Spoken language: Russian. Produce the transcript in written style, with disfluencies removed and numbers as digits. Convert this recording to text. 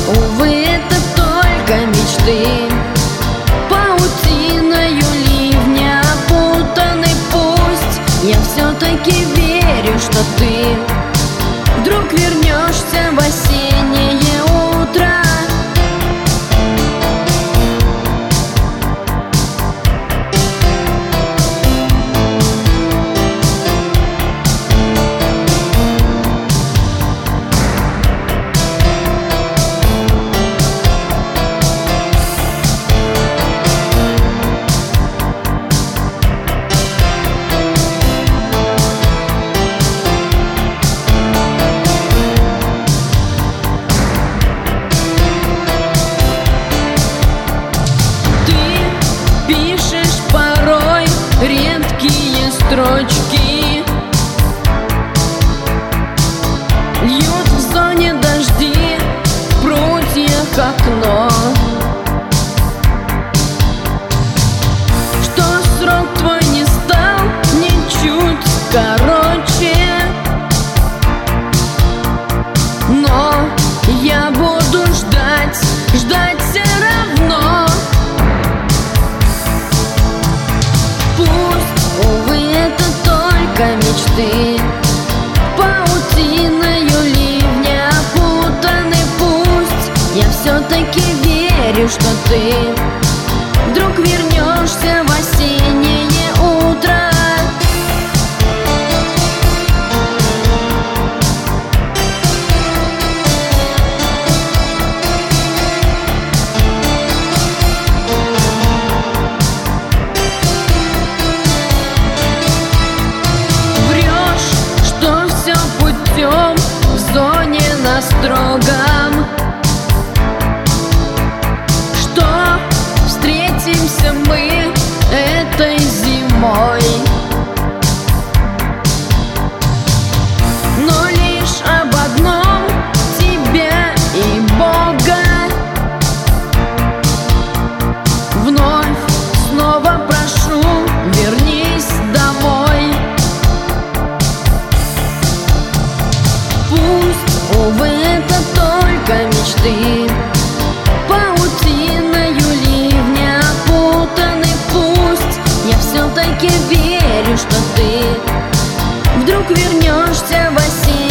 увы, это только мечты. Паутиною ливня опутаны, пусть я все-таки верю, что ты вдруг вернешься в осеннее утро. Редкие строчки льют в зоне дожди, в прутьях окно. Что срок твой не стал ничуть короче, но я буду ждать, ждать все равно. Увы, это только мечты. Паутиною ливня опутаны, пусть я все-таки верю, что ты вдруг вернешься в осеннее утро. В зоне на строгом, что встретимся мы этой зимой, но лишь об одном — тебя и Бога. Вновь, снова прошу, вернись домой. Пусть, увы, это только мечты. Паутиною ливня опутаны, пусть я все-таки верю, что ты вдруг вернешься в осень.